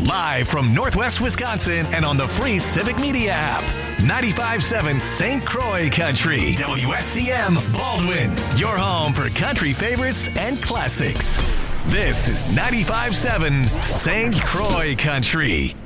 Live from Northwest Wisconsin and on the free Civic Media app. 95.7 St. Croix Country. WSCM Baldwin. Your home for country favorites and classics. This is 95.7 St. Croix Country.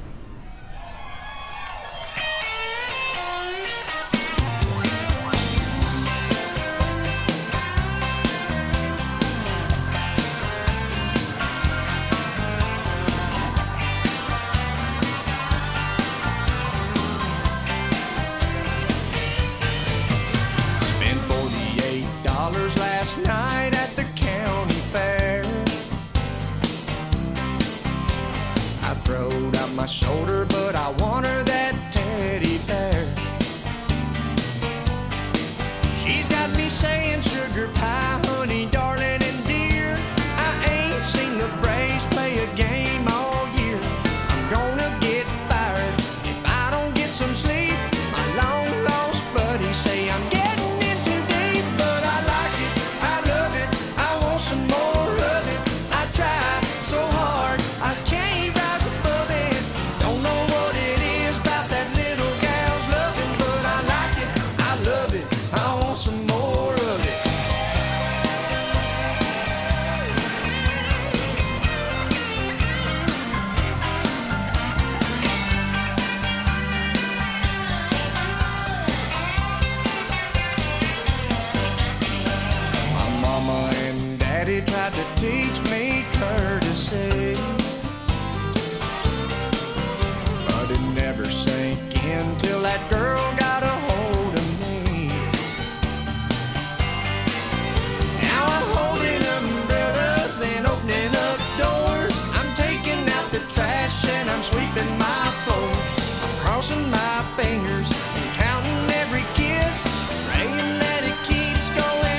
Night at the county fair, I throwed out my shoulder, but I want her that teddy bear. She's got me saying sugar pie, honey, darling, and dear. I ain't seen the Braves play a game all year. I'm gonna get fired if I don't get some sleep. My long lost buddies say I'm getting tried to teach me courtesy, but it never sank in till that girl got a hold of me. Now I'm holding umbrellas and opening up doors. I'm taking out the trash and I'm sweeping my floors. I'm crossing my fingers and counting every kiss, praying that it keeps going.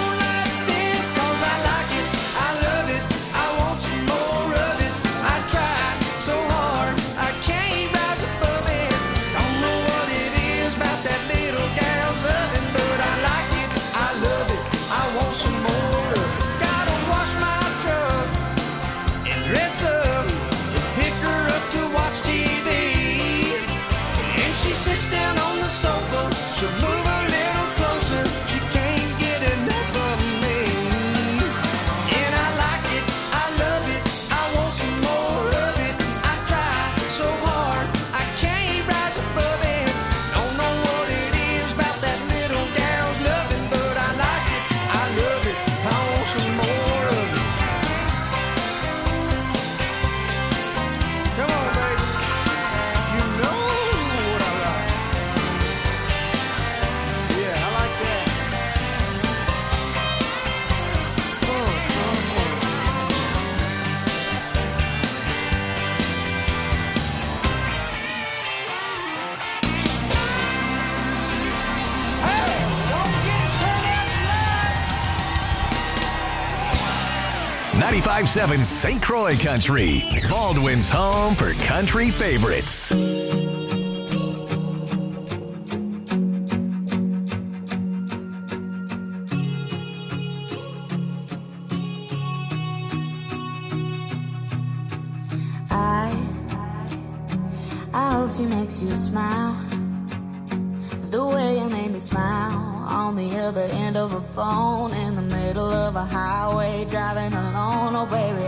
.7 St. Croix Country, Baldwin's home for country favorites. I hope she makes you smile the way you made me smile. On the other end of a phone, in the middle of a highway, driving alone. Oh baby,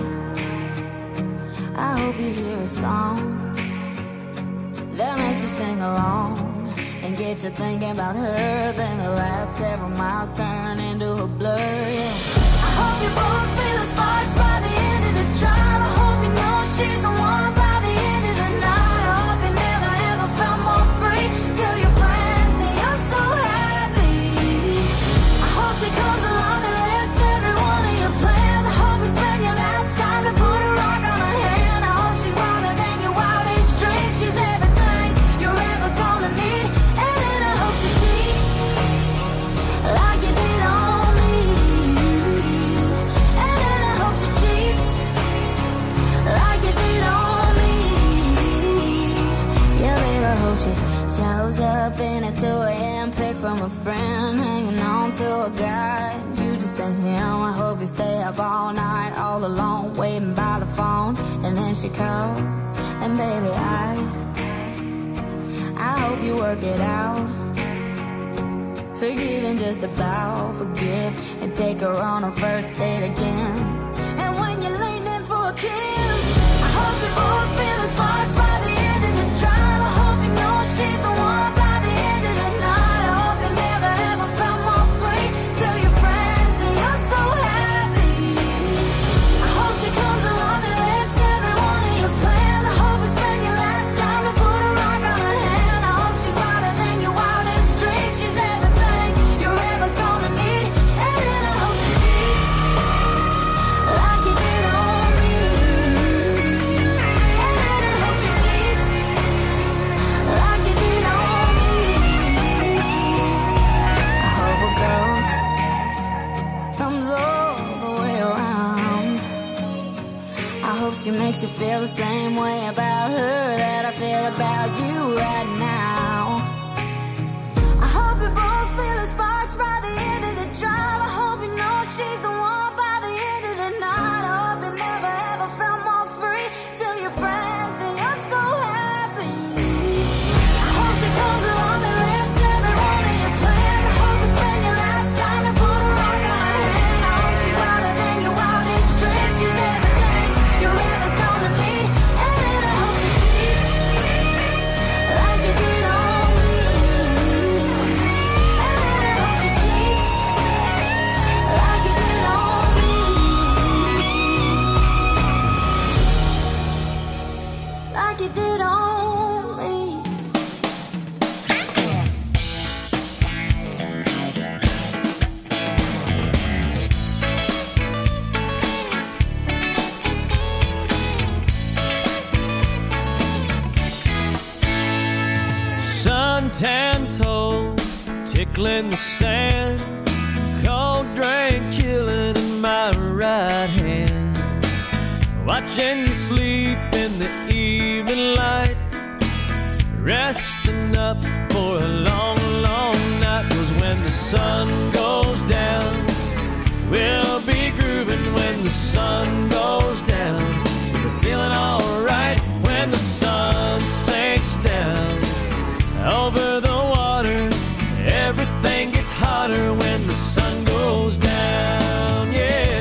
I hope you hear a song that makes you sing along and get you thinking about her. Then the last several miles turn into a blur, yeah. I hope you both feel the sparks by the end of the drive. I hope you know she's the one by the end of the night. I hope you never ever felt more free. Tell your friends that you're so happy. I hope she comes along and wrecks every one of your plans. I hope you spend your last time to put a rock on her hand. I hope she's wilder than your wildest dreams. She's everything you're ever gonna need. And then I hope she cheats like you did on me. And then I hope she cheats like you did on me. Yeah, babe, I hope she shows up in a 2 a.m. pic from a friend, hanging on to a guy. You just sent him. I hope you stay up all night, all alone, waiting by the phone. And and then she calls. And baby, I hope you work it out. Forgive and just about forget, and take her on a first date again. And when you're leaning for a kiss, I hope you both feel the sparks by the end of the drive. I hope you know she's the one by the end of the night. I hope you never ever felt more free. Tell your friends that you're so happy. I hope she comes along and wrecks every one of your plans. I hope you spend your last dime to put a rock on her hand. I hope she's wilder than your wildest dreams. She's everything you're ever gonna need. And then I hope she cheats like you did on me. And then I hope she cheats like you did on me. I hope a girl's comes all the way around. I hope she makes you feel the same way about her that I feel about you right now. I hope you both feel the sparks by the end of the drive. I hope you know she's the one by the end of the night. I hope you never ever felt more free. Tell your friends that you're so happy. I hope she comes along and wrecks every one of your plans. I hope you spend your last dime to put a rock on her hand. I hope she's wilder than your wildest dreams. She's everything you're ever gonna need. And then I hope she cheats like you did on me. And then I hope she cheats like you did on me. Like you did on me. Suntan toes tickling the sand, cold drink chilling in my right hand, watching you sleep in the evening light, resting up for a long, long night. 'Cause when the sun goes down, we'll be grooving. When the sun goes down, we're feeling alright. When the sun sinks down over the water, everything gets hotter when the sun goes down, yeah.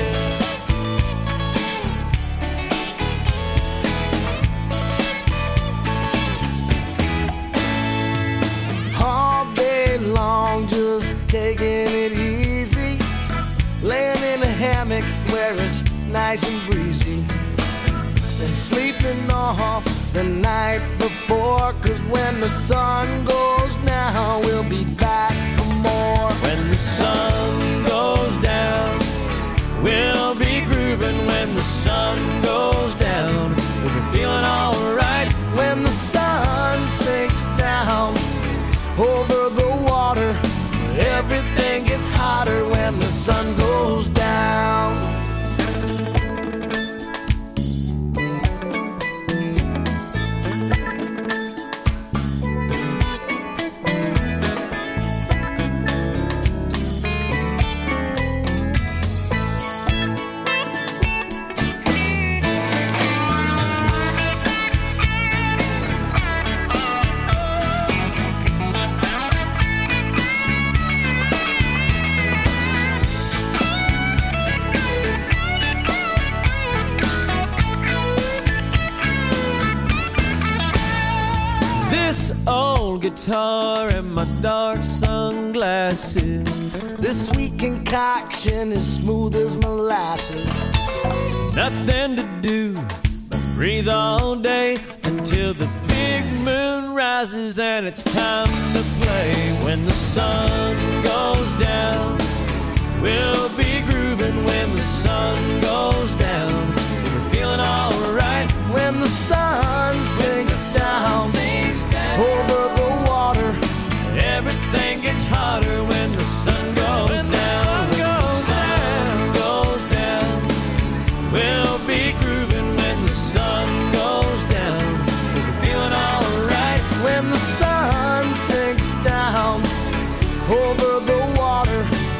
All day long, just taking it easy, laying in a hammock where it's nice and breezy, and sleeping off the night before. 'Cause when the sun goes down, we'll be back for more. When the sun goes down, we'll be grooving. When the sun goes down, we'll be feeling alright. When the sun sinks down over the water, everything gets hotter when the sun goes down. This old guitar and my dark sunglasses, This sweet concoction is smooth as molasses. nothing to do but breathe all day until the big moon rises and it's time to play. When the sun goes down, we'll be grooving. When the sun goes down, we're feeling alright. When the sun sinks down over the water, everything gets hotter when the sun goes down. When the sun goes down, we'll be grooving. When the sun goes down, we're feeling alright. when the sun sinks down over the water,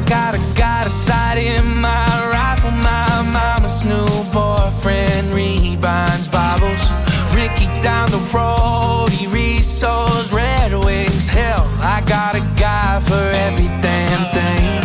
got a sight in my rifle. My mama's new boyfriend rebinds Bibles. Ricky down the road, he resows Red Wings. Hell, I got a guy for every damn thing.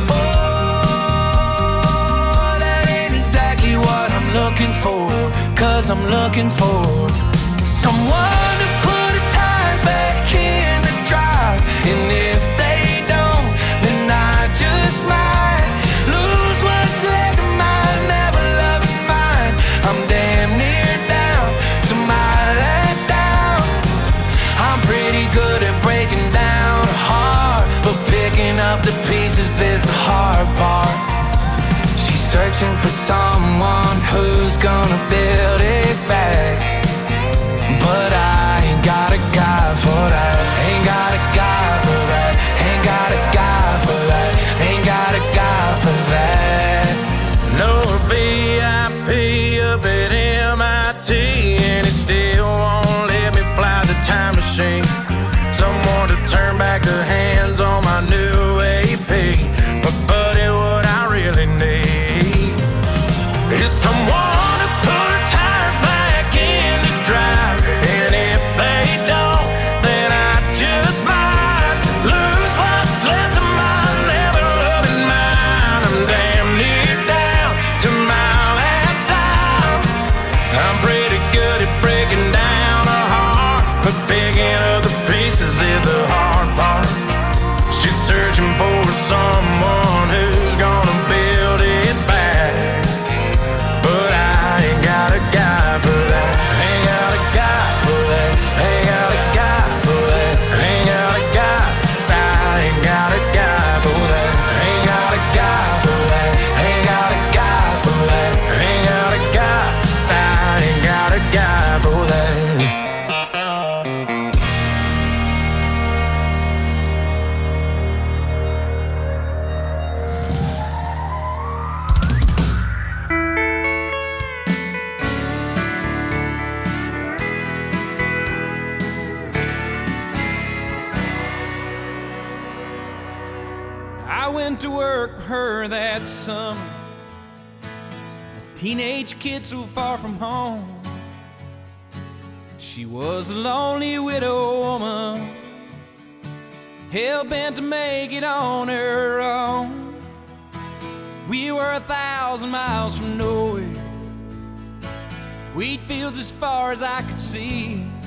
Oh, that ain't exactly what I'm looking for, 'cause I'm looking for someone to put the tires back in the drive. And if they don't, then I just might lose what's left of my never-loving mind. I'm damn near down to my last down. I'm pretty good at breaking down a heart, but picking up the pieces is the hard part. She's searching for someone who's gonna build it back, but I ain't got a guy for that. Ain't got a guy for that. Ain't got a guy for that. Ain't got a guy for that. No VIP up at MIT, and it still won't let me fly the time machine. Someone to turn back the hands on my new AP. But buddy, what I really need is someone to put tires back in the drive. And if they don't, then I just might lose what's left of my never-loving mind. I'm damn near down to my last dime. I'm pretty good at breaking down a heart, but picking up the pieces is the hard part. She's searching for someone who's gonna build it back, but I ain't got a guy for that. Ain't got a guy for that. Ain't got a guy for that. Ain't got a guy. I ain't got a guy for that. Ain't got a guy for that. Ain't got a guy for that. Ain't got a guy. I ain't got a guy for that. I went to work for her that summer, a teenage kid so far from home. She was a lonely widow woman, hell-bent to make it on her own. We were 1,000 miles from nowhere, wheat fields as far as I could see,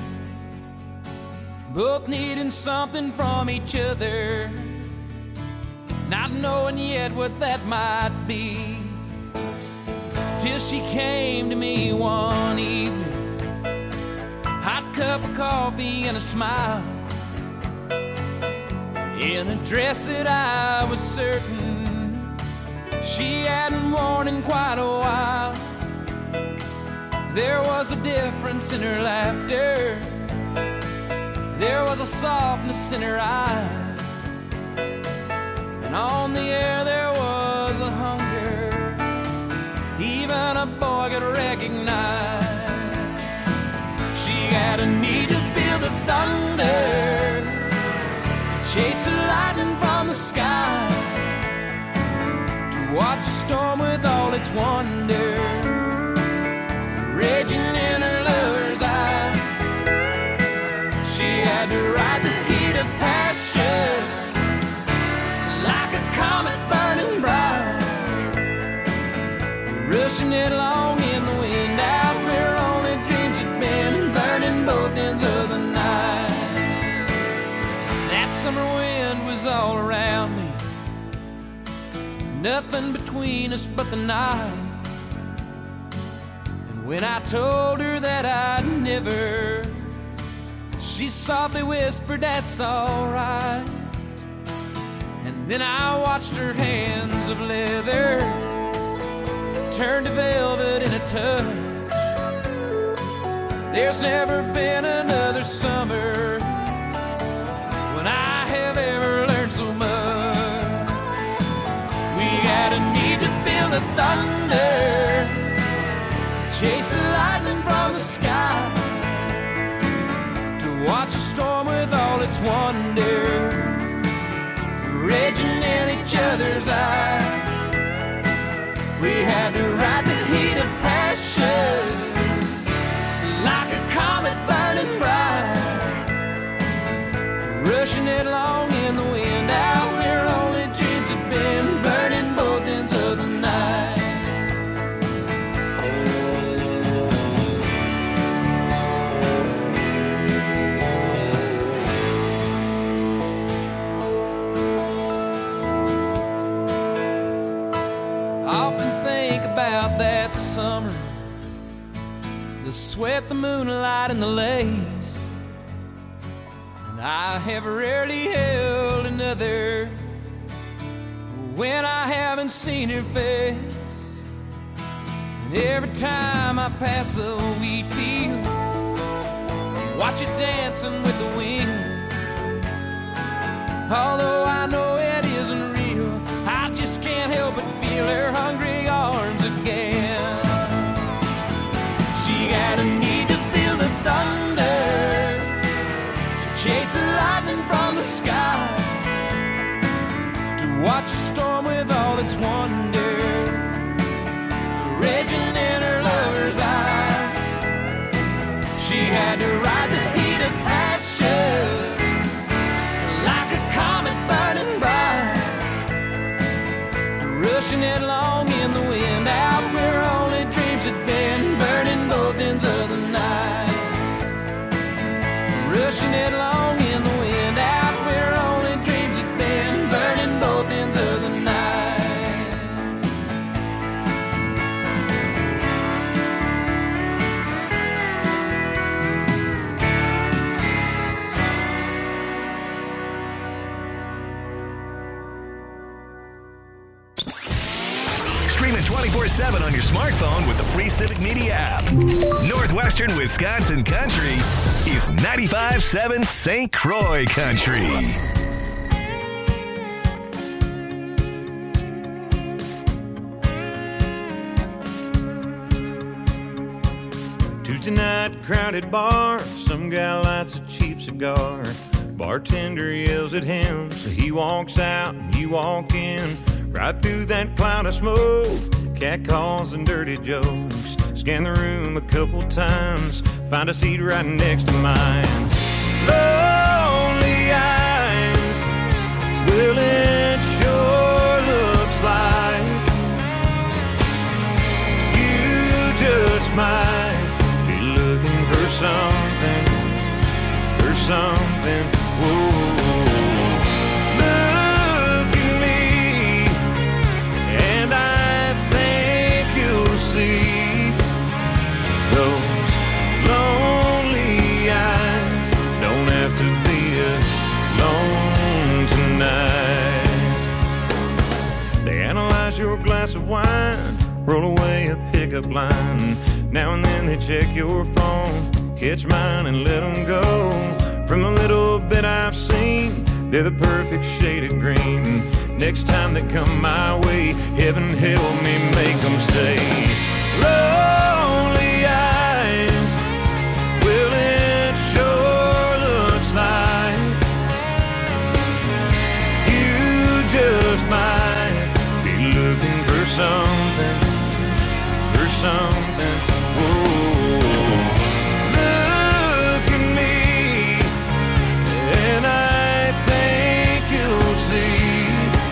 both needing something from each other, not knowing yet what that might be. Till she came to me one evening, hot cup of coffee and a smile, in a dress that I was certain she hadn't worn in quite a while. There was a difference in her laughter, there was a softness in her eyes, and on the air there was a hunger even a boy could recognize. She had a need to feel the thunder, to chase the lightning from the sky, to watch a storm with all its wonder raging in her lover's eyes. She had to ride the heat of passion like a comet burning bright, rushing it along in the wind out where only dreams had been, burning both ends of the night. That summer wind was all around me, nothing between us but the night. And when I told her that I'd never, she softly whispered, "That's alright." And then I watched her hands of leather turn to velvet in a touch. There's never been another summer when I have ever learned so much. We had a need to feel the thunder, to chase the lightning from the sky, to watch a storm with all its wonder raging in each other's other's eye. We had to ride the heat of passion like a comet burning bright, rushing it along in the wind out where only dreams have been, burning both ends of the night. About that summer, the sweat, the moonlight, and the lace, and I have rarely held another when I haven't seen her face. And every time I pass a wheat field, watch it dancing with the wind. Although I know it isn't real, I just can't help but feel her hungry arms again. She got a need to feel the thunder, to chase the lightning from the sky, to watch a storm with all its wonder raging in her lover's eye. She had to ride the heat of passion like a comet burning bright, rushing it along in the wind out where only dreams had been, burning both ends of the night. Rushing it along in the wind out where only dreams had been, burning both ends of the night. Stream it 24/7 on your smartphone with the free Civic Media app. Northwestern Wisconsin Country is 95.7 St. Croix Country. Tuesday night, crowded bar, some guy lights a cheap cigar. Bartender yells at him, so he walks out and you walk in. Right through that cloud of smoke, cat calls and dirty jokes. Scan the room a couple times, find a seat right next to mine. Lonely eyes, well it sure looks like you just might be looking for something, whoa. See those lonely eyes, don't have to be alone tonight. They analyze your glass of wine, roll away a pickup line. Now and then they check your phone, catch mine and let them go. From the little bit I've seen, they're the perfect shade of green. Next time they come my way, heaven help me make them stay. Lonely eyes, well it sure looks like you just might be looking for something, whoa. Look at me, and I think you'll see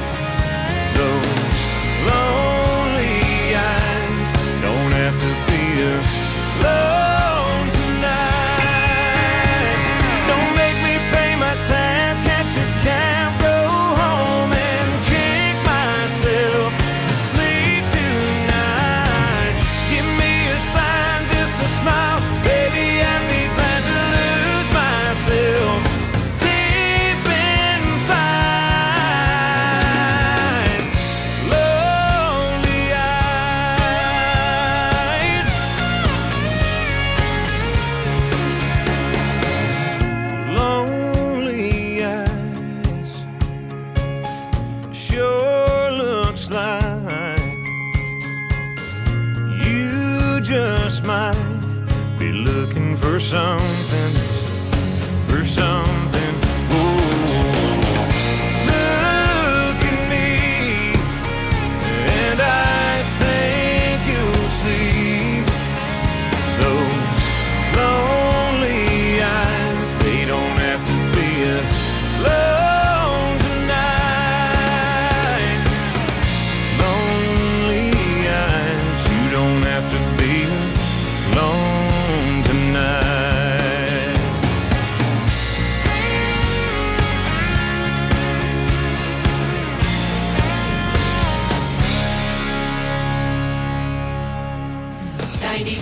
those lonely eyes don't have to be alone tonight. Don't make me pay my tab, catch a cab, go home and kick myself to sleep tonight. Give me a sign, just a smile, baby, I'd be glad to lose myself deep inside. Lonely eyes, lonely eyes, sure looks like you just might be looking for something, whoa. Look at me,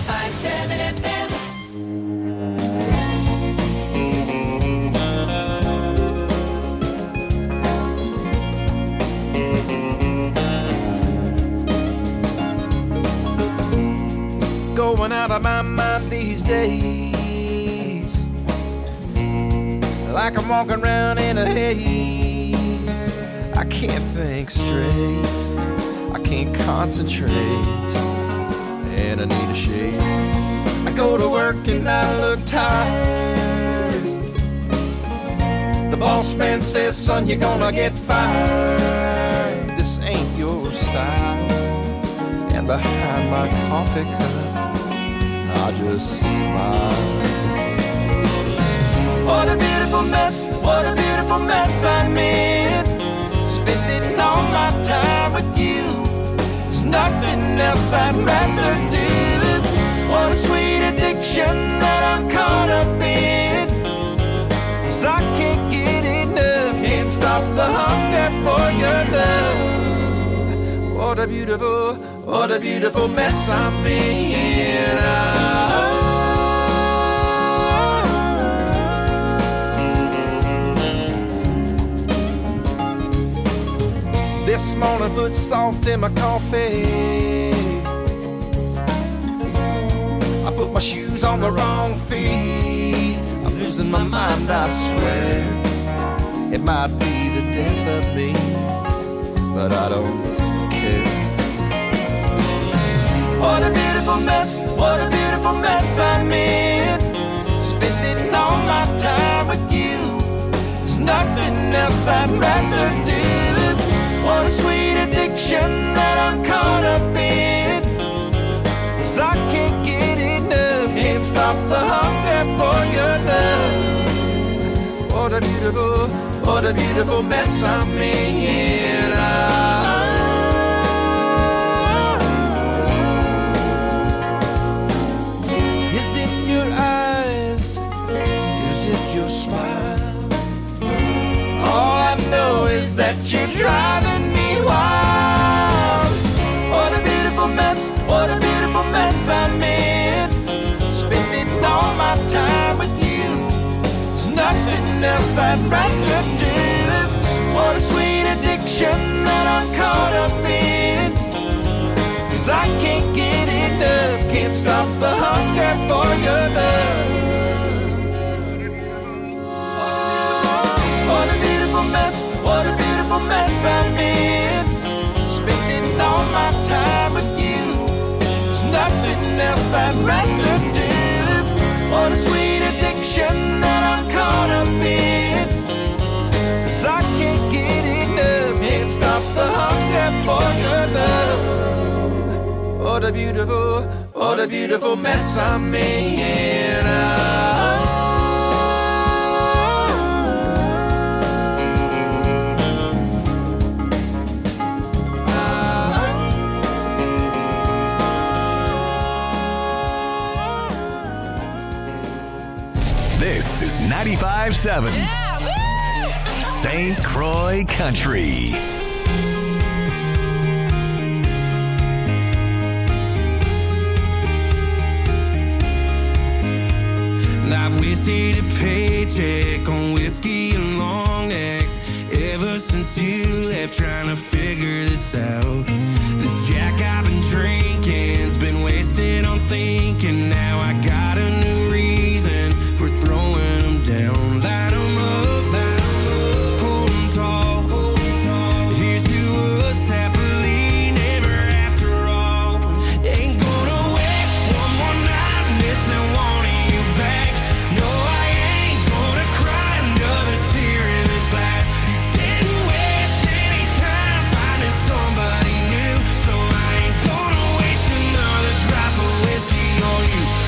95.7 FM. Going out of my mind these days, like I'm walking around in a haze. I can't think straight, I can't concentrate, and I need a shave. I go to work and I look tired. The boss man says, son, you're gonna get fired. This ain't your style. And behind my coffee cup, I just smile. What a beautiful mess, what a beautiful mess I'm in. Spending all my time with you. There's nothing else I'd rather do. What a sweet addiction that I'm caught up in. 'Cause I can't get enough, can't stop the hunger for your love. What a beautiful mess I'm in. This morning put salt in my coffee. I put my shoes on the wrong feet. I'm losing my mind, I swear. It might be the death of me, but I don't care. What a beautiful mess, what a beautiful mess I'm in. Spending all my time with you. There's nothing else I'd rather do. What a sweet addiction that I'm caught up in. 'Cause I can't get enough, can't stop the hunger for your love. What a beautiful mess I'm in. Is it your eyes? Is it your smile? All I know is that you're driving me wild. What a beautiful mess, what a beautiful mess I'm in. Spending all my time with you. There's nothing else I'd rather do. What a sweet addiction that I'm caught up in. 'Cause I can't get enough, can't stop the hunger for your love. What a beautiful mess, what a beautiful mess I'm in. Spending all my time with you. There's nothing else I'd rather do. What a sweet addiction that I'm caught up in. 'Cause I can't get enough, can't stop the hunger for your love. What a beautiful mess I'm in. This is 95.7 St. Croix Country. I've wasted a paycheck on whiskey and long necks ever since you left, trying to figure this out. This Jack I've been drinking's been wasted on thinking. Now I got a new reason for throwing them down. Light 'em up, hold 'em tall. Here's to us happily never after all. Ain't gonna waste one more night missing wanting you back. No, I ain't gonna cry another tear in this glass. Didn't waste any time finding somebody new, so I ain't gonna waste another drop of whiskey on you.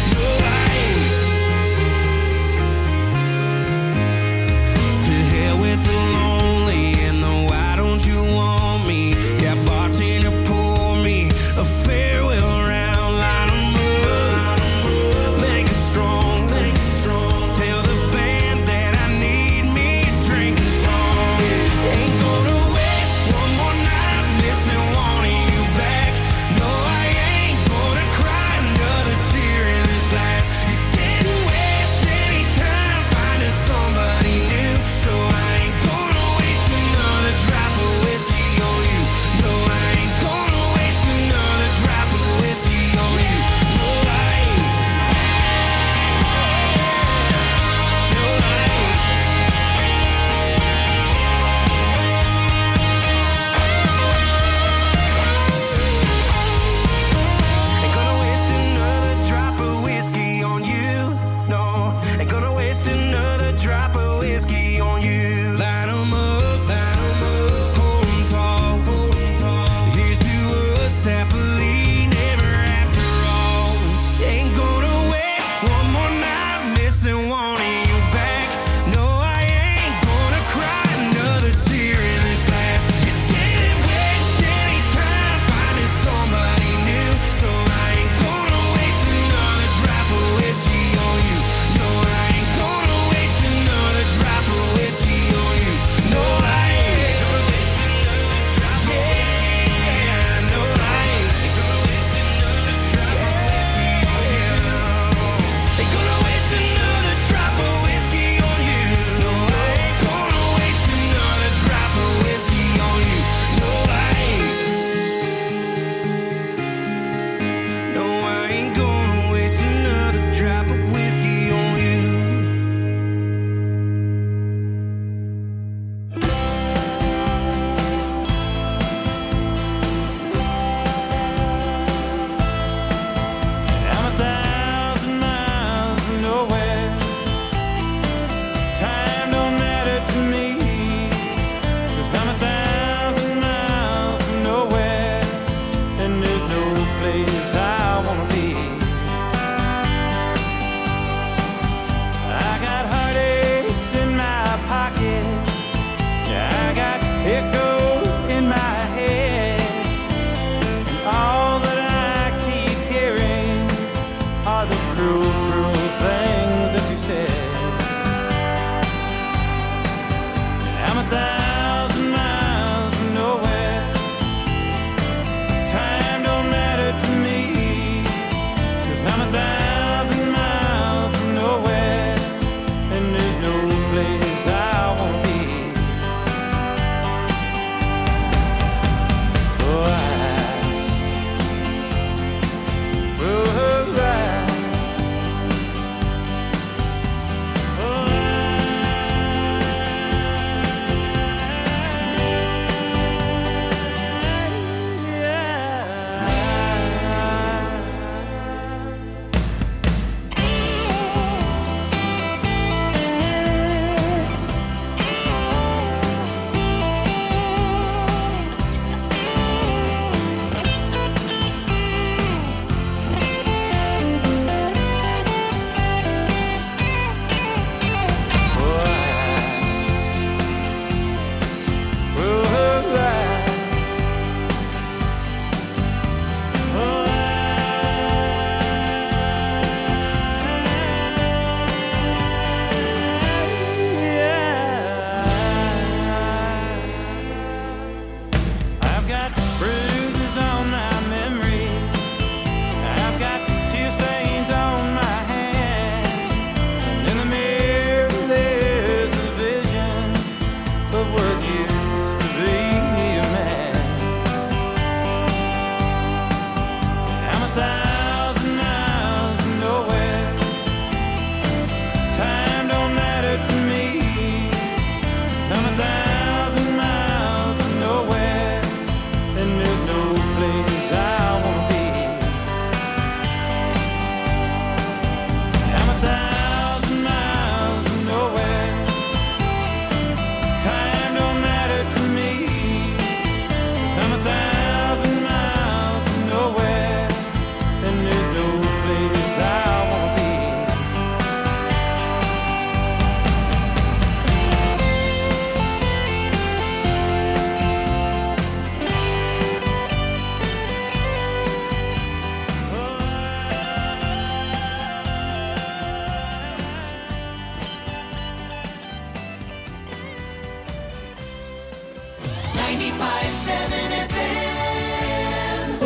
95.7 FM.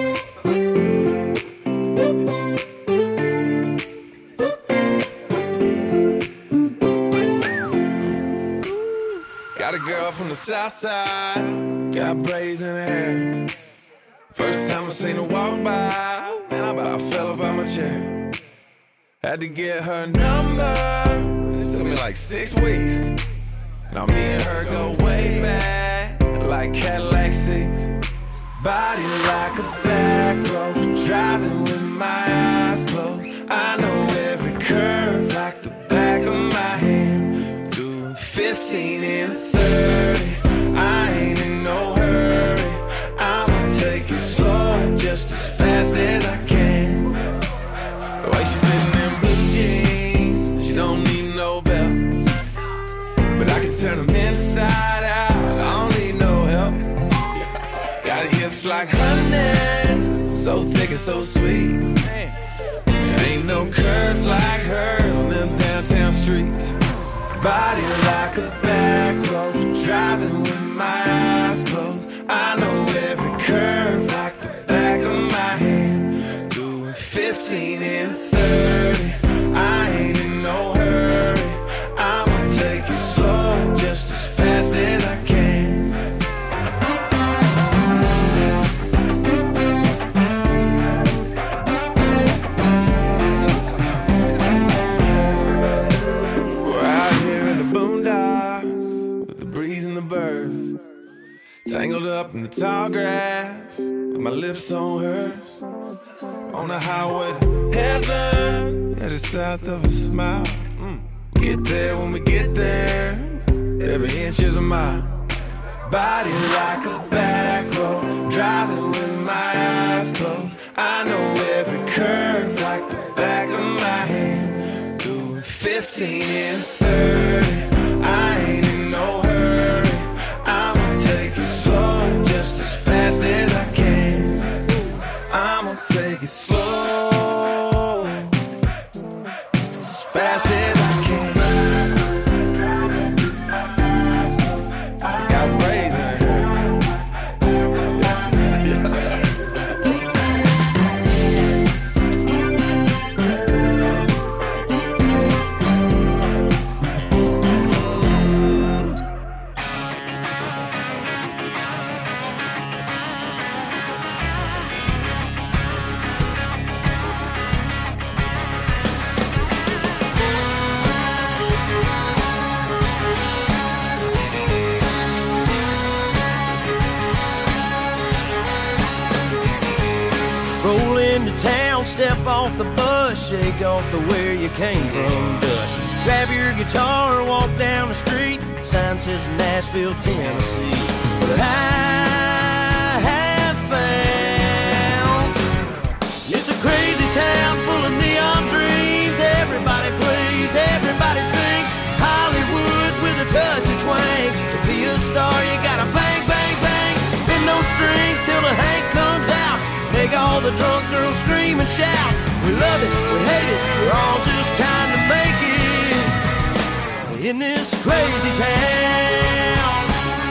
Got a girl from the south side, got braids in her hair. First time I seen her walk by, man, I about fell up out my chair. Had to get her number, it took me like 6 weeks. Now me and her go way back, like Cadillac seats. Body like a back road, driving with my eyes closed. I know every curve like the back of my hand. Doing 15 and 30, I ain't in no hurry. I'ma take it slow, just as fast as I can. The way she fitting in blue jeans, she don't need no belt. But I can turn them inside out, I don't need no help. Got hips like honey, so thick and so sweet. There ain't no curves like hers on them downtown streets. Body like a back road, driving with my eyes closed. I know every curve like the back of my hand. Doing 15 and 30, I ain't in no hurry. I'ma take it slow, just as fast as I can. We're out here in the boondocks with the breeze and the birds, tangled up in the tall grass with my lips on hers. On the highway to heaven, headed south of a smile. Get there when we get there, every inch is a mile. Body like a back road, driving with my eyes closed. I know every curve like the back of my hand. Doing 15 and 30, I ain't in no hurry. I'ma take it slow, just as fast as I can. I'ma take it slow, just as fast as I can. Got braids in her hair. Roll into town, step off the bus, shake off the where you came from dust. Grab your guitar, walk down the street, sign says Nashville, Tennessee. But I have found it's a crazy town full of neon dreams. Everybody plays, everybody sings. Hollywood with a touch of twang. To be a star, you gotta bang, bang, bang. Bend those strings till the Hank comes out. Make all the drunk girls scream and shout. We love it, we hate it, we're all just trying to make it in this crazy town.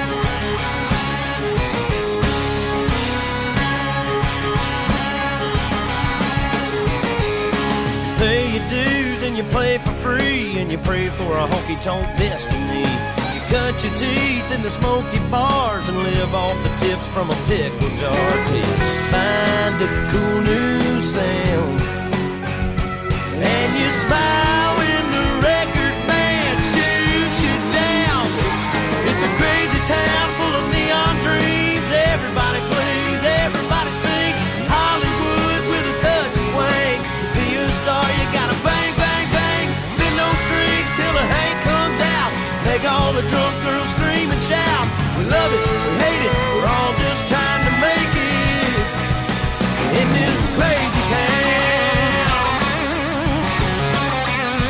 You pay your dues and you play for free, and you pray for a honky-tonk destiny. Cut your teeth in the smoky bars and live off the tips from a pickle jar till find a cool new sound. And you smile when the record band shoots you down. It's a crazy town full of neon dreams. Everybody plays, everybody sings. Hollywood with a touch of twang. To be a star, you gotta bang, bang, bang. Bend those strings till the Hank comes out. Make all the drunk girls scream and shout. We love it, we hate it, we're all just trying to make it in this crazy town.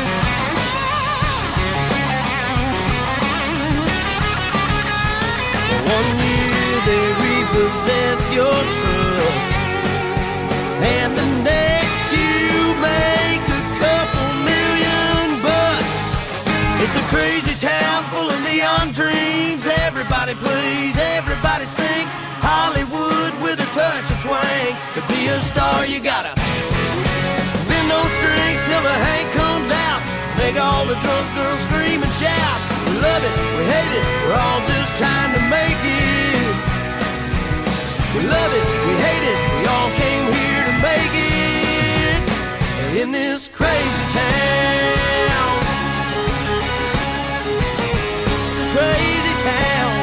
Everybody sings Hollywood with a touch of twang. To be a star, you gotta bend those strings till the Hank comes out. Make all the drunk girls scream and shout. We love it, we hate it, we're all just trying to make it. We love it, we hate it, we all came here to make it. In this crazy town. It's a crazy town.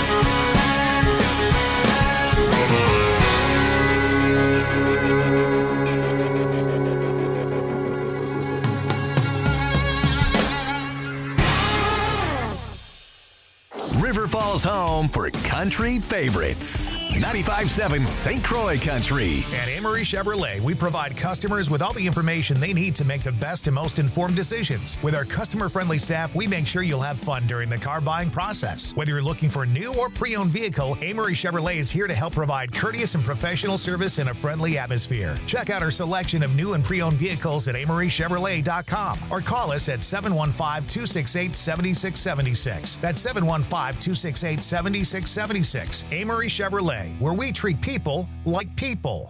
River Falls home for country favorites. 95.7 St. Croix Country. At Amory Chevrolet, we provide customers with all the information they need to make the best and most informed decisions. With our customer-friendly staff, we make sure you'll have fun during the car buying process. Whether you're looking for a new or pre-owned vehicle, Amory Chevrolet is here to help provide courteous and professional service in a friendly atmosphere. Check out our selection of new and pre-owned vehicles at AmoryChevrolet.com or call us at 715-268-7676. That's 715-268-7676. Amory Chevrolet, where we treat people like people.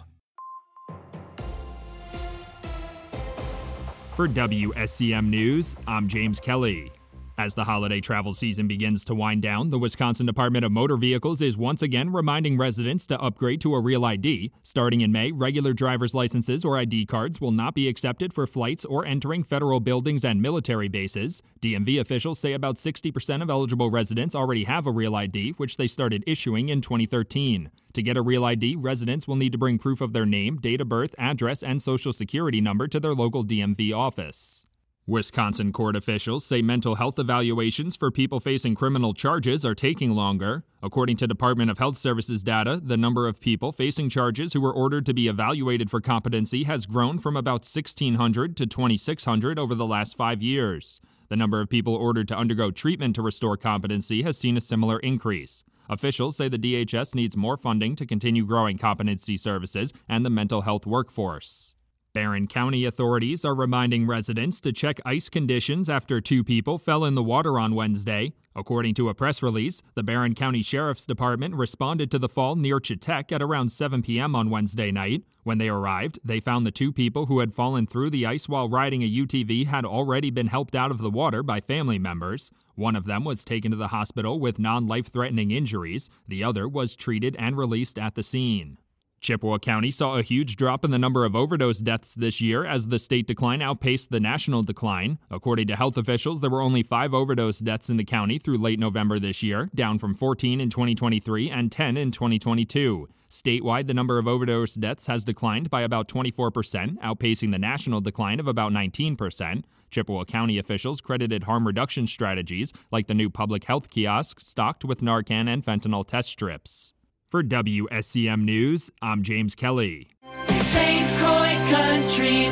For WSCM News, I'm James Kelly. As the holiday travel season begins to wind down, the Wisconsin Department of Motor Vehicles is once again reminding residents to upgrade to a real ID. Starting in May, regular driver's licenses or ID cards will not be accepted for flights or entering federal buildings and military bases. DMV officials say about 60% of eligible residents already have a real ID, which they started issuing in 2013. To get a real ID, residents will need to bring proof of their name, date of birth, address, and social security number to their local DMV office. Wisconsin court officials say mental health evaluations for people facing criminal charges are taking longer. According to Department of Health Services data, the number of people facing charges who were ordered to be evaluated for competency has grown from about 1,600 to 2,600 over the last 5 years. The number of people ordered to undergo treatment to restore competency has seen a similar increase. Officials say the DHS needs more funding to continue growing competency services and the mental health workforce. Barron County authorities are reminding residents to check ice conditions after 2 people fell in the water on Wednesday. According to a press release, the Barron County Sheriff's Department responded to the fall near Chetek at around 7 p.m. on Wednesday night. When they arrived, they found the 2 people who had fallen through the ice while riding a UTV had already been helped out of the water by family members. One of them was taken to the hospital with non-life-threatening injuries. The other was treated and released at the scene. Chippewa County saw a huge drop in the number of overdose deaths this year as the state decline outpaced the national decline. According to health officials, there were only 5 overdose deaths in the county through late November this year, down from 14 in 2023 and 10 in 2022. Statewide, the number of overdose deaths has declined by about 24%, outpacing the national decline of about 19%. Chippewa County officials credited harm reduction strategies like the new public health kiosk stocked with Narcan and fentanyl test strips. For WSCM News, I'm James Kelly. St. Croix Country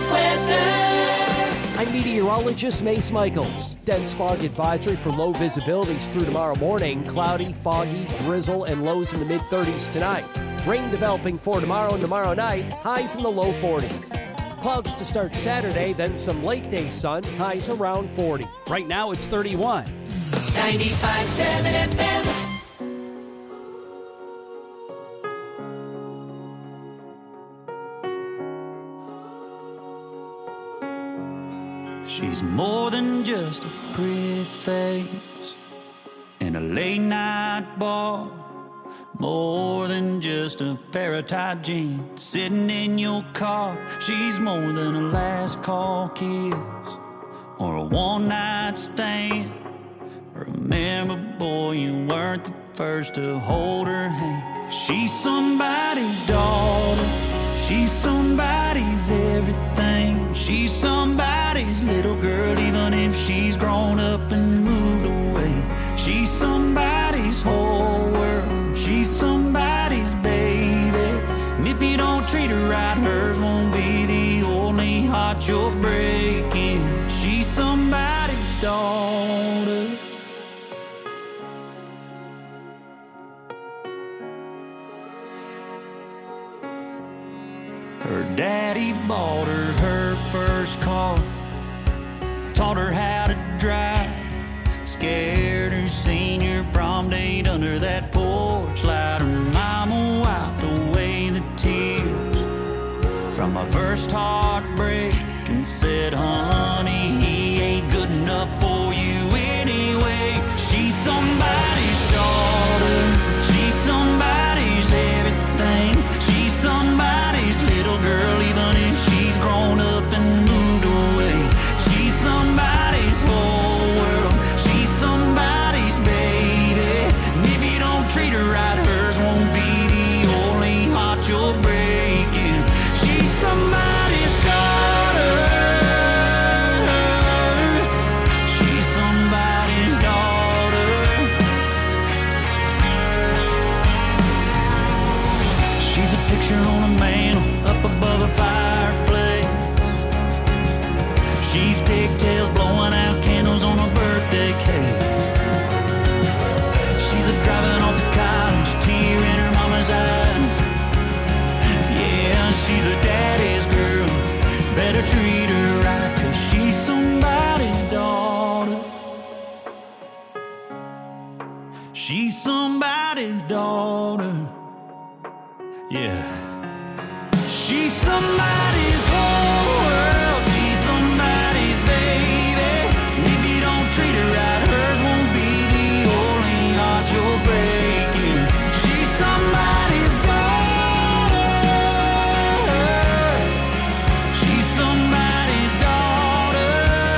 weather. I'm meteorologist Mace Michaels. Dense fog advisory for low visibilities through tomorrow morning. Cloudy, foggy, drizzle, and lows in the mid-30s tonight. Rain developing for tomorrow and tomorrow night. Highs in the low 40s. Clouds to start Saturday, then some late-day sun. Highs around 40. Right now it's 31. 95.7 FM. She's more than just a pretty face in a late night bar, more than just a pair of tight jeans sitting in your car. She's more than a last call kiss or a one night stand. Remember, boy, you weren't the first to hold her hand. She's somebody's daughter, she's somebody's everything. She's somebody's little girl, even if she's grown up and moved away. She's somebody's whole world, she's somebody's baby. And if you don't treat her right, hers won't be the only heart you're breaking. She's somebody's daughter. Her daddy bought her first car, taught her how to drive, scared her senior prom date under that porch light. from my first heartbreak and said, honey, he ain't good enough for you anyway. She's somebody's daughter, she's somebody's everything, she's somebody's little girl, even if she's grown up and moved away. She's somebody's whole world, she's somebody's baby, and if you don't treat her right, hers won't be the only heart you're breaking. She's somebody's daughter, she's somebody's daughter. She's a picture on a mantle up above a fireplace. She's pigtails blowing out candles on a birthday cake. She's a driving off to college, tear in her mama's eyes. Yeah, she's a daddy's girl, better treat her right, 'cause she's somebody's daughter. She's somebody's daughter. Yeah. She's somebody's whole world, she's somebody's baby, and if you don't treat her right, hers won't be the only heart you're breaking. She's somebody's daughter, she's somebody's daughter.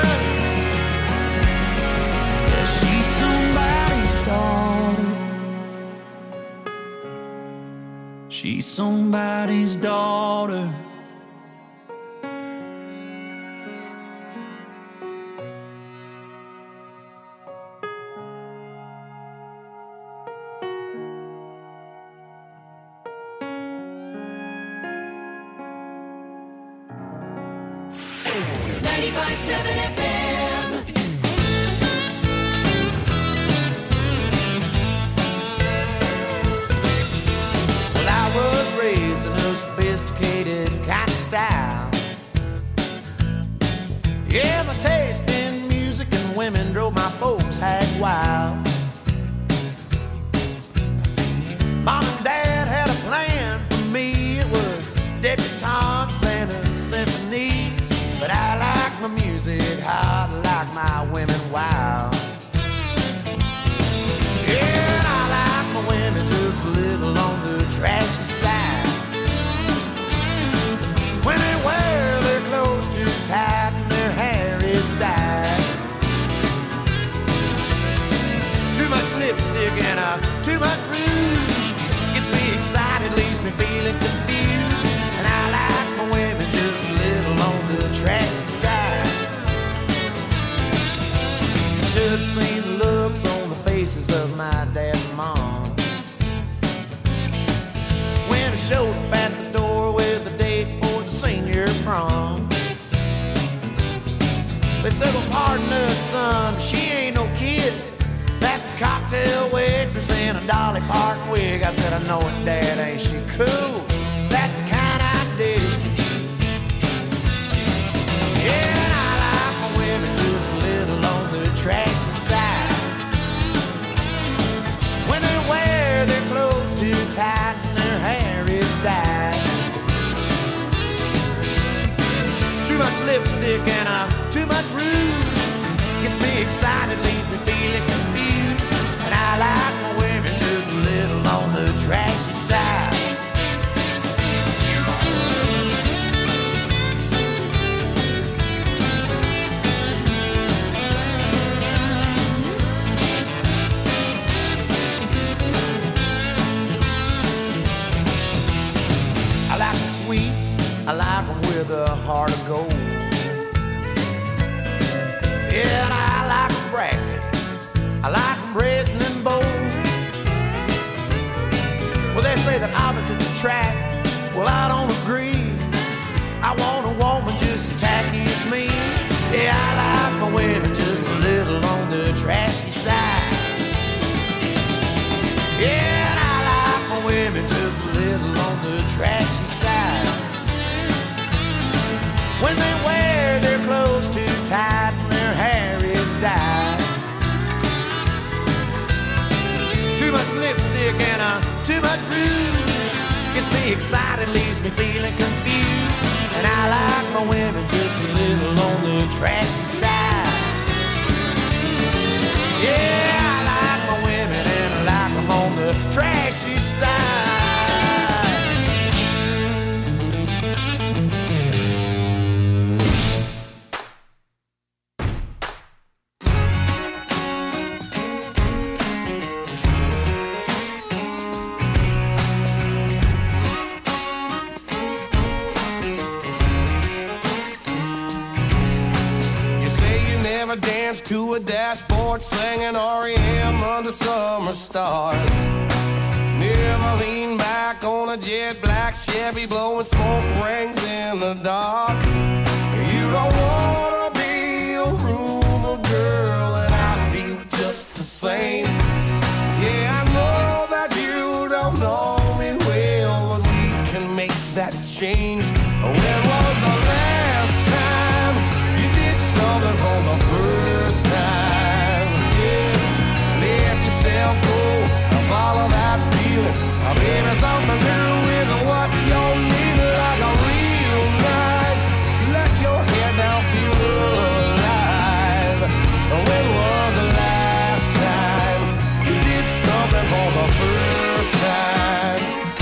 Yeah, she's somebody's daughter. She's somebody's daughter. FM. Well, I was raised in a sophisticated kind of style. Yeah, my taste in music and women drove my folks hag wild. Mom and Dad had a plan for me. It was debutantes and symphonies. But I like my music hot, I like my women wild. Yeah, I like my women just a little on the trashy side. When they wear their clothes too tight and their hair is dyed. Too much lipstick and too much rouge gets me excited, leaves me feeling confused. And I like my women just a little on the trashy side. Should have seen the looks on the faces of my dad and mom when I showed up at the door with a date for the senior prom. They said, well, pardon us, son, she ain't no kid. That's a cocktail waitress in a Dolly Parton wig. I said, I know it, Dad, ain't she cool? That's the kind I dig. Yeah, and I like my women just a little on the trashy side. When they wear their clothes too tight and their hair is dyed. Too much lipstick and too much rouge gets me excited, leaves me feeling confused. And I like my women just a little on the trashy side. I like them sweet, I like them with a heart of gold. Yeah, and I like them brassy, I like them brazen and bold. Well, they say that opposites attract, well, I don't agree. I want a woman just as tacky as me. Yeah, I like my women just a little on the trashy side. Yeah, and I like my women just a little on the trashy side. When they wear their clothes too tight and their hair is dyed. Too much lipstick and too much rouge gets me excited, leaves me feeling confused. dance to a dashboard, singing REM under summer stars. Never lean back on a jet black Chevy, blowing smoke rings in the dark. You don't wanna be a rumor girl, and I feel just the same. Yeah, I know that you don't know me well, but we can make that change. When was the last time you did something for the first time? Yeah, let yourself go and follow that feeling. Maybe something new is what you need, like a real night. Let your head down, feel alive. When was the last time you did something for the first time?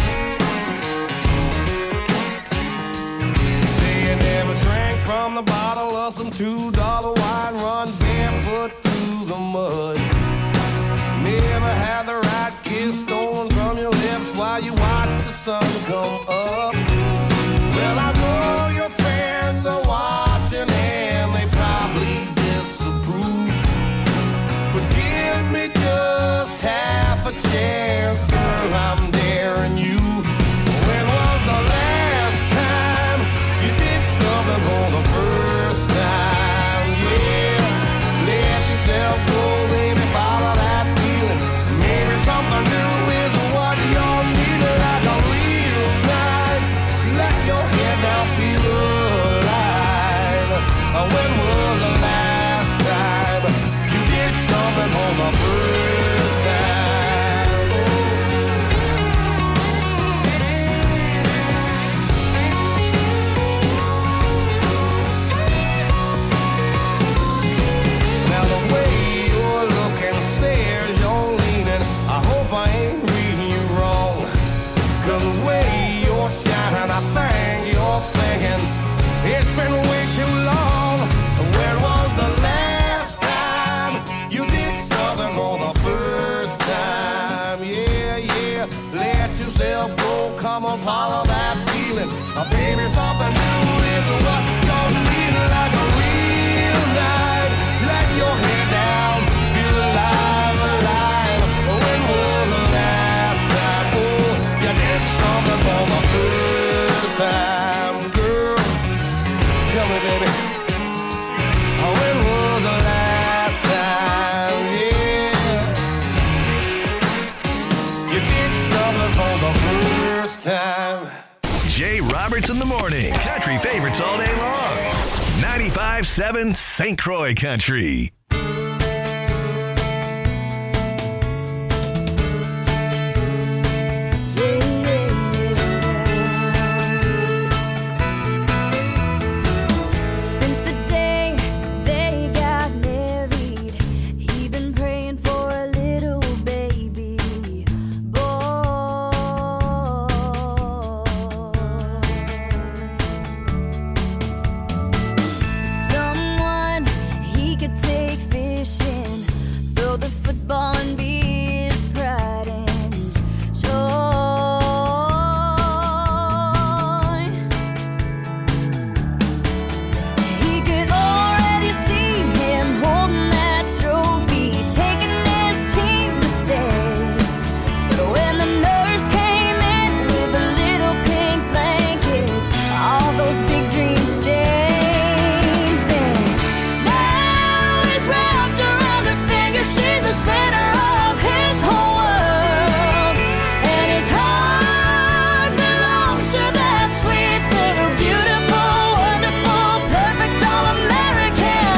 Say you never drank from the bottle of some $2 wine, run barefoot through the mud. Never had the right kiss stolen from your lips while you watch the sun come up. Well, I know your friends are watching and they probably disapprove, but give me just half a chance, girl, I'm daring you. When was the last time you did something for the first time? Yeah, let yourself go, baby, follow that feeling. Maybe something new is what you'll need, like a real night. Let your head down, feel alive. When was the last time you did something for the first time? Now the way you're looking says you're leaning. I hope I ain't reading you wrong, 'cause the way you're shining, I think you're thinking it's been way too long. When was the last time you did something for the first time? Yeah, yeah, let yourself go, come on, follow that feeling. Baby, something new is what you're needing, like a real night. Let your head down, feel alive, alive. When was the last time, oh, you did something for the first time, girl? Tell me, baby. When was the last time, yeah, you did something for the first time? Jay Roberts in the morning. Country favorites all day long. 95.7 St. Croix Country. Since the day they got married, he'd been praying for a little baby boy. Someone he could take fishing, throw the football and be his pride and joy. He could already see him holding that trophy, taking his team to state. But when the nurse came in with a little pink blanket, all those big dreams changed. And now he's wrapped around her finger, she's the center of his whole world. And his heart belongs to that sweet little beautiful, wonderful, perfect all-American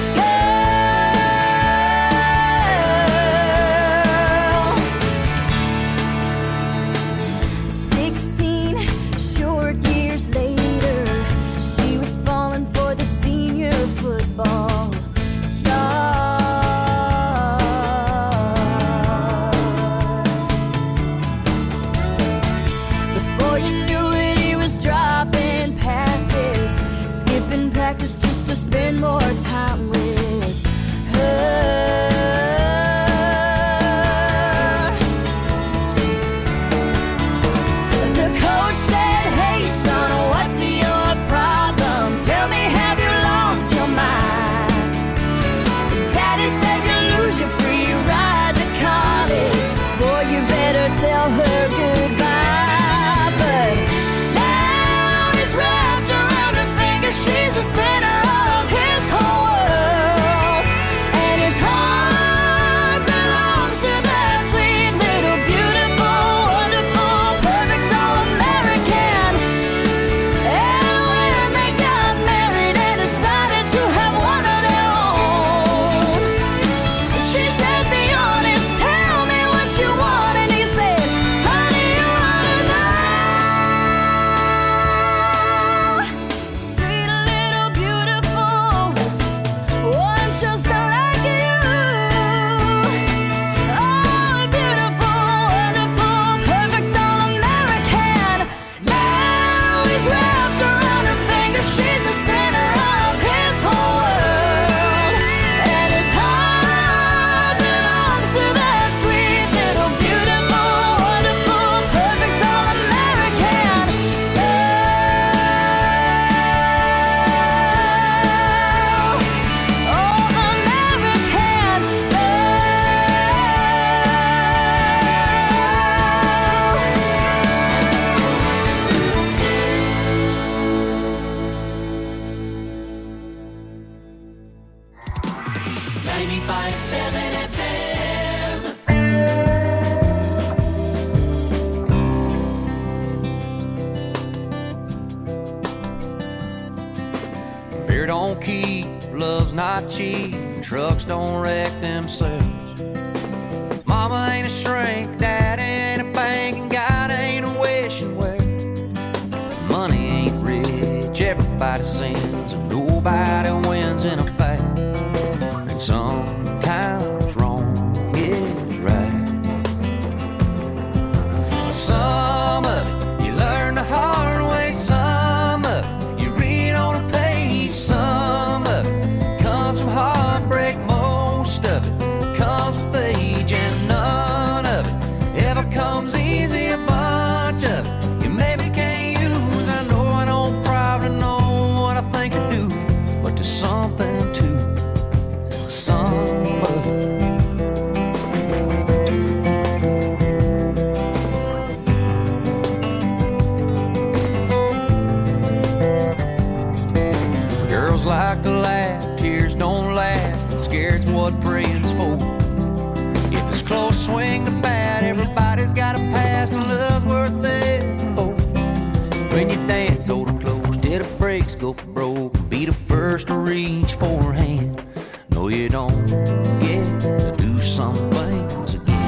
girl. 16 short years later, she was falling for the senior football star. Before you knew it, he was dropping passes, skipping practice just to spend more time with her. The coach said, "Hey son, what's your problem? Tell me, have you lost your mind?" Beer don't keep, love's not cheap, trucks don't wreck themselves. Mama ain't a shrink, dad ain't a bank, and God ain't a wishing well. Money ain't rich, everybody sins, and nobody wins in a fight. And sometimes wrong is right. Some of it you learn the hard way, some of it you read on a page, some of it comes from heartbreak, most of it comes with age, and none of it ever comes easy. A bunch of it you maybe can't use. I know I don't probably know what I think I do, but there's something to some of it. Girls like to laugh, tears don't last, and scared's what praying's for. If it's close, swing to bat, everybody's got a pass, and love's worth living for. When you dance, hold it close till the brakes go for broke. Be the first to reach for her hand. No, you don't get to do some things again.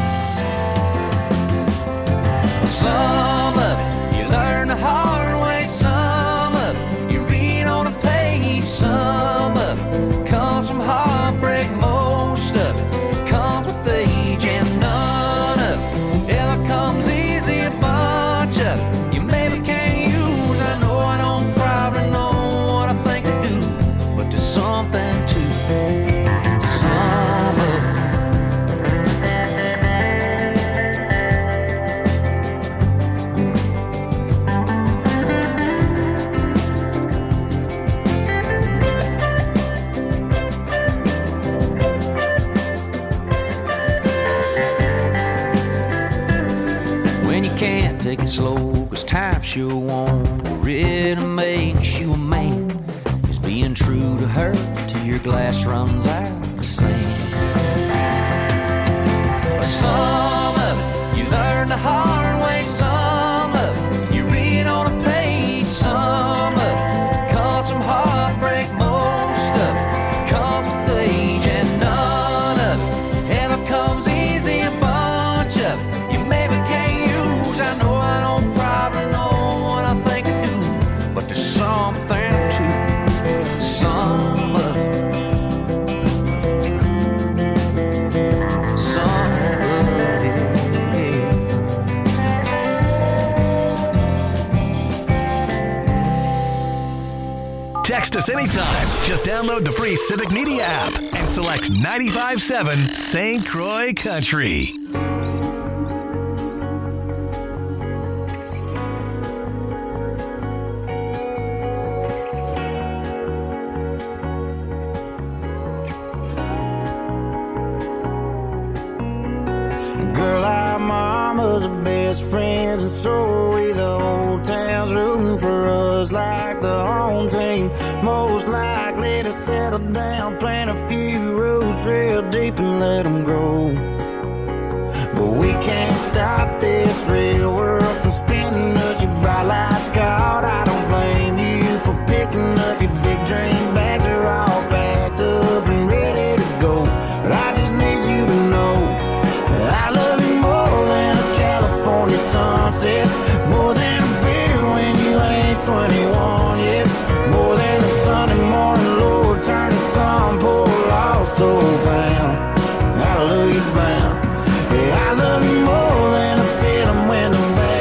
Some of it you learn the hard way, some of it you read on a page, some of it comes from heartbreak, most of it comes with age, and none of it ever comes easy. A bunch of it you maybe can't use. I know I don't probably know what I think I do, but there's something to some of it. When you can't take it slow, 'cause time sure won't. Really makes you a man, is being true to her till your glass runs out of sand. Some of it you learn the hard way, some of it you read on a page, some of it comes from heartbreak, most of it comes with age, and none of it ever comes easy. A bunch of it you maybe can't use. I know I don't probably know what I think I do, but there's something to some of it. Some of it. Text us anytime. Just download the free Civic Media app and select 95.7 St. Croix Country. Girl, our mamas are best friends, and so are we. The whole town's rooting for us like the home team. Most likely to settle down, plant a few roots real deep and let them grow. But we can't stop this real world from spinning us. Your bright lights caught, I don't blame you for picking up your big dream bags. Are all packed up and ready to go. But I just need you to know I love you more than a California sunset, more than a beer when you ain't 21 yet, more than a Sunday morning, Lord, turn the sun, poor lost soul found, hallelujah bound. Yeah, I love you more than a feeling when the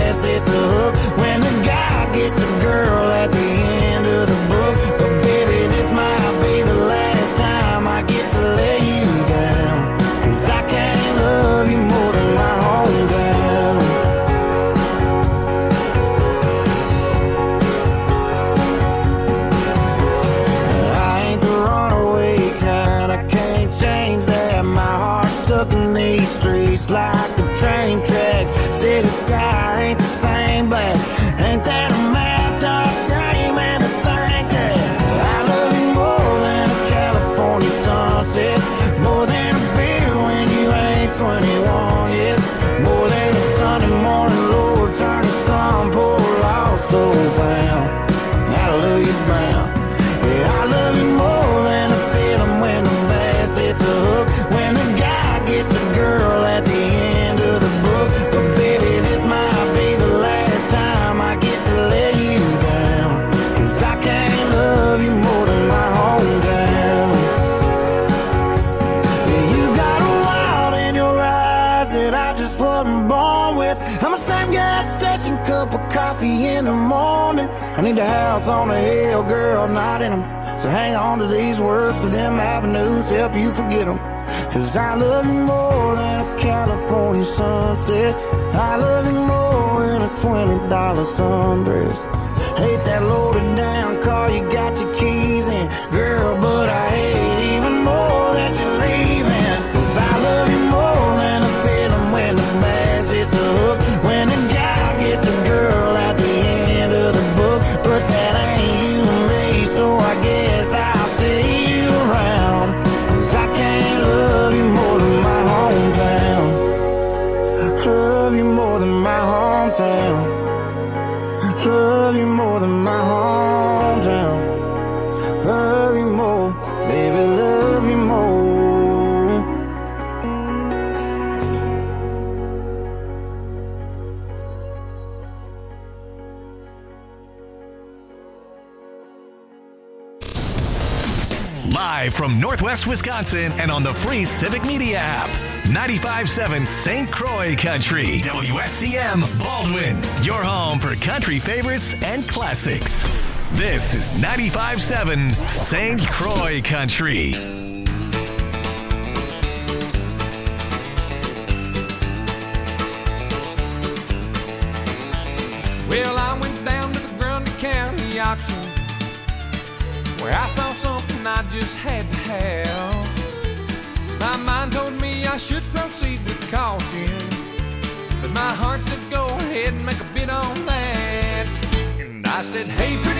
of coffee in the morning. I need a house on a hill, girl, not in them. So hang on to these words to them avenues, help you forget them. Cause I love you more than a California sunset. I love you more than a $20 sundress. Hate that loaded down car you got your keys in, girl, but I hate even more that you're leaving. Cause I love you more than a feeling when the bass hits the hook, when the guy gets a girl at the end of the book. But that ain't you and me, so I guess I'll see you around. Cause I can't love you more than my hometown. Love you more than my hometown. Love you more than my hometown. Love you more, baby, love you more. Live from Northwest Wisconsin and on the free Civic Media app. 95.7 St. Croix Country. WSCM Baldwin. Your home for country favorites and classics. This is 95.7 St. Croix Country. Well, I went down to the Grundy County auction, where I saw something I just had to have. My mind told me I should proceed with caution, but my heart said go ahead and make a bid on that. And I said, hey, pretty